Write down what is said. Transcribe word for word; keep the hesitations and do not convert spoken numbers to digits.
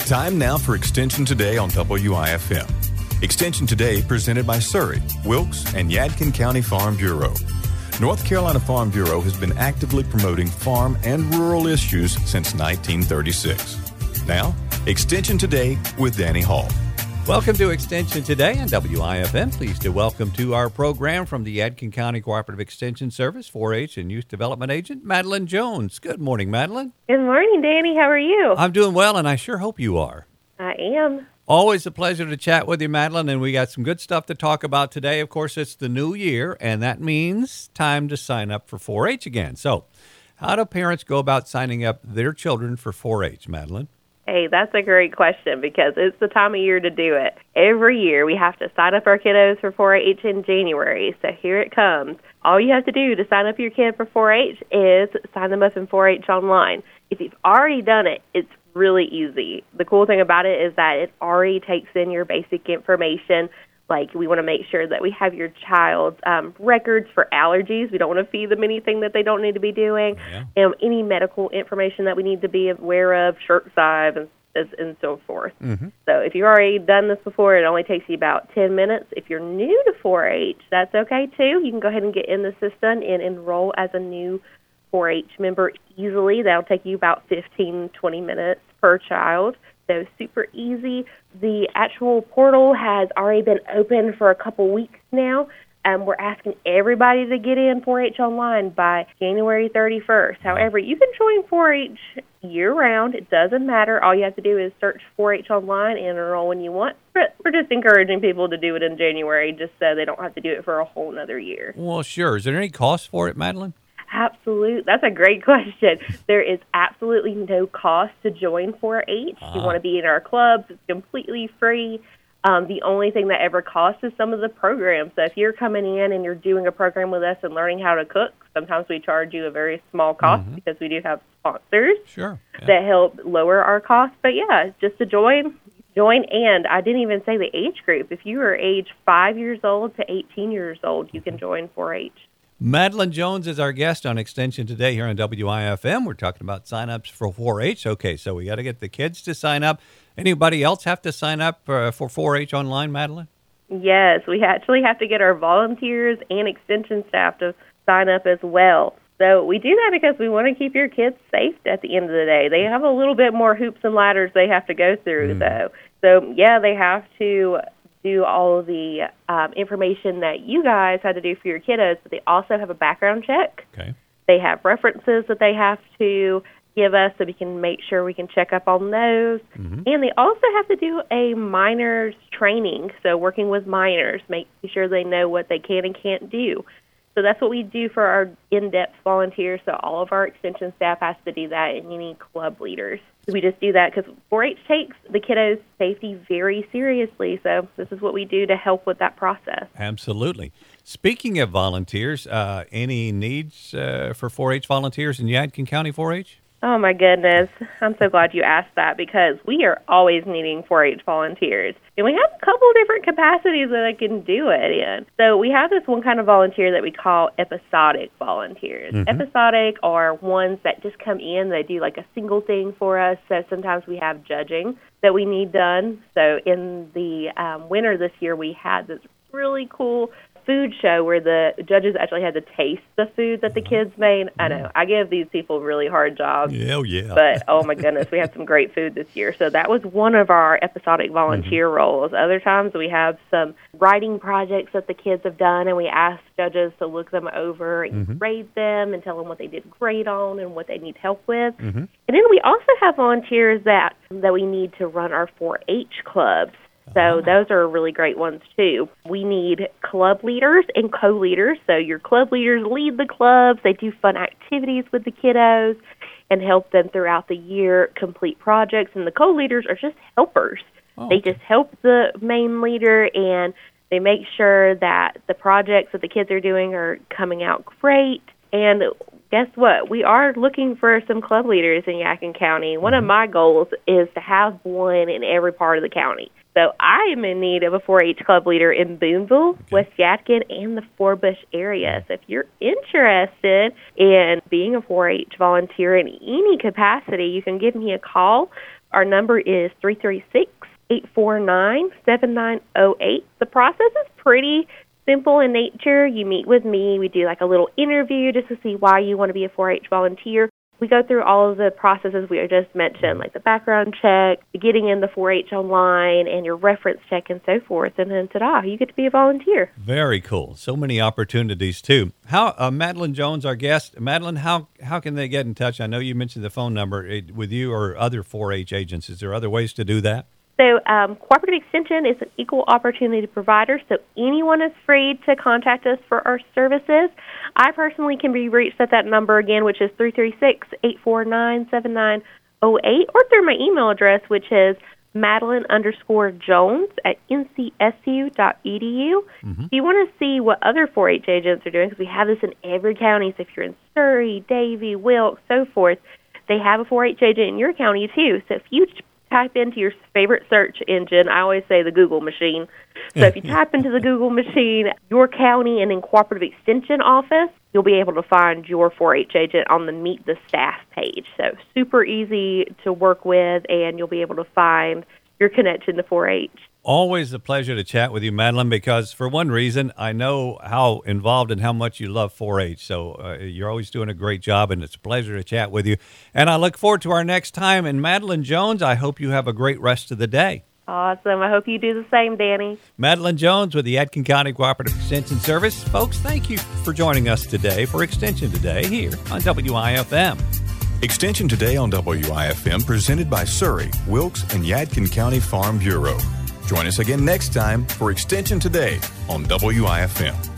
Time now for Extension Today on W I F M. Extension Today presented by Surrey, Wilkes, and Yadkin County Farm Bureau. North Carolina Farm Bureau has been actively promoting farm and rural issues since nineteen thirty-six. Now, Extension Today with Danny Hall. Welcome to Extension Today on W I F M. Pleased to welcome to our program from the Yadkin County Cooperative Extension Service, four H and Youth Development Agent, Madeline Jones. Good morning, Madeline. Good morning, Danny. How are you? I'm doing well, and I sure hope you are. I am. Always a pleasure to chat with you, Madeline, and we got some good stuff to talk about today. Of course, it's the new year, and that means time to sign up for four H again. So, how do parents go about signing up their children for four H, Madeline? Hey, that's a great question because it's the time of year to do it. Every year we have to sign up our kiddos for four H in January, so here it comes. All you have to do to sign up your kid for four H is sign them up in four H online. If you've already done it, it's really easy. The cool thing about it is that it already takes in your basic information. Like, we want to make sure that we have your child's um, records for allergies. We don't want to feed them anything that they don't need to be doing. Yeah. And any medical information that we need to be aware of, shirt size, and, and so forth. Mm-hmm. So if you've already done this before, it only takes you about ten minutes. If you're new to four H, that's okay, too. You can go ahead and get in the system and enroll as a new four H member easily. That'll take you about fifteen, twenty minutes per child. So super easy. The actual portal has already been open for a couple weeks now. Um, we're asking everybody to get in four H online by January thirty-first. However, you can join four H year-round. It doesn't matter. All you have to do is search four H online and enroll when you want. But we're just encouraging people to do it in January just so they don't have to do it for a whole another year. Well, sure. Is there any cost for it, Madeline? Absolutely. That's a great question. There is absolutely no cost to join four H. Uh-huh. If you want to be in our clubs, it's completely free. Um, the only thing that ever costs is some of the programs. So if you're coming in and you're doing a program with us and learning how to cook, sometimes we charge you a very small cost mm-hmm. because we do have sponsors sure. yeah. that help lower our costs. But yeah, just to join, join. And I didn't even say the age group. If you are age five years old to eighteen years old, you can join four H. Madeline Jones is our guest on Extension Today here on W I F M. We're talking about signups for four H. Okay, so we got to get the kids to sign up. Anybody else have to sign up uh, for four H online, Madeline? Yes, we actually have to get our volunteers and extension staff to sign up as well. So we do that because we want to keep your kids safe at the end of the day. They have a little bit more hoops and ladders they have to go through, mm. though. So, yeah, they have to do all of the um, information that you guys had to do for your kiddos, but they also have a background check. Okay. They have references that they have to give us so we can make sure we can check up on those. Mm-hmm. And they also have to do a minors training, so working with minors, making sure they know what they can and can't do. So that's what we do for our in-depth volunteers. So all of our extension staff has to do that, and any club leaders. We just do that because four H takes the kiddos' safety very seriously. So this is what we do to help with that process. Absolutely. Speaking of volunteers, uh, any needs uh, for four H volunteers in Yadkin County four H? Oh, my goodness. I'm so glad you asked that because we are always needing four H volunteers. And we have a couple of different capacities that I can do it in. So we have this one kind of volunteer that we call episodic volunteers. Mm-hmm. Episodic are ones that just come in. They do like a single thing for us. So sometimes we have judging that we need done. So in the um, winter this year, we had this really cool food show where the judges actually had to taste the food that the kids made. I know, I give these people really hard jobs. Yeah, yeah. But, oh, my goodness, we had some great food this year. So that was one of our episodic volunteer mm-hmm. roles. Other times we have some writing projects that the kids have done, and we ask judges to look them over and mm-hmm. grade them and tell them what they did great on and what they need help with. Mm-hmm. And then we also have volunteers that, that we need to run our four H clubs. So those are really great ones, too. We need club leaders and co-leaders. So your club leaders lead the clubs. They do fun activities with the kiddos and help them throughout the year complete projects. And the co-leaders are just helpers. Oh, they just help the main leader, and they make sure that the projects that the kids are doing are coming out great. And guess what? We are looking for some club leaders in Yadkin County. One mm-hmm. of my goals is to have one in every part of the county. So I am in need of a four H club leader in Boonville, okay. West Yadkin, and the Forbush area. So if you're interested in being a four H volunteer in any capacity, you can give me a call. Our number is three three six, eight four nine, seven nine zero eight. The process is pretty simple in nature. You meet with me. We do like a little interview just to see why you want to be a four H volunteer. We go through all of the processes we just mentioned, like the background check, getting in the four H online, and your reference check and so forth. And then, ta-da, you get to be a volunteer. Very cool. So many opportunities, too. How uh, Madeline Jones, our guest. Madeline, how, how can they get in touch? I know you mentioned the phone number uh, with you or other four H agents. Is there other ways to do that? So um, Cooperative Extension is an equal opportunity provider, so anyone is free to contact us for our services. I personally can be reached at that number again, which is three three six, eight four nine, seven nine zero eight, or through my email address, which is Madeline underscore Jones at N C S U dot E D U. Mm-hmm. If you want to see what other four H agents are doing, because we have this in every county, so if you're in Surrey, Davie, Wilkes, so forth, they have a four H agent in your county too. So if you type into your favorite search engine, I always say the Google machine. So if you type into the Google machine, your county and then Cooperative Extension office, you'll be able to find your four H agent on the Meet the Staff page. So super easy to work with, and you'll be able to find your connection to four H. Always a pleasure to chat with you, Madeline, because for one reason, I know how involved and how much you love four H. So uh, you're always doing a great job, and it's a pleasure to chat with you. And I look forward to our next time. And Madeline Jones, I hope you have a great rest of the day. Awesome. I hope you do the same, Danny. Madeline Jones with the Yadkin County Cooperative Extension Service. Folks, thank you for joining us today for Extension Today here on W I F M. Extension Today on W I F M presented by Surrey, Wilkes, and Yadkin County Farm Bureau. Join us again next time for Extension Today on W I F M.